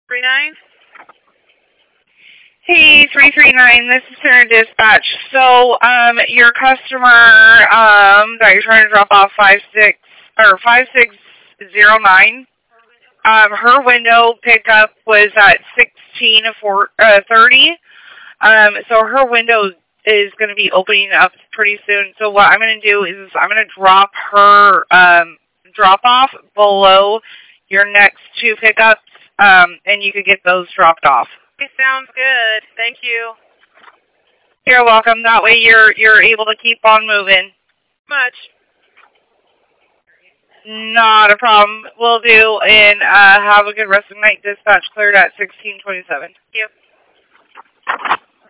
39? Hey, 339, this is Center Dispatch. So, your customer, that you're trying to drop off 5609, her window pickup was at 16:30. So her window is going to be opening up pretty soon. So what I'm going to do is I'm going to drop her, drop off below your next two pickups, and you could get those dropped off. Okay, sounds good. Thank you. You're welcome. That way you're able to keep on moving. Much. Not a problem. Will do. And have a good rest of the night. Dispatch cleared at 16:27. Thank you.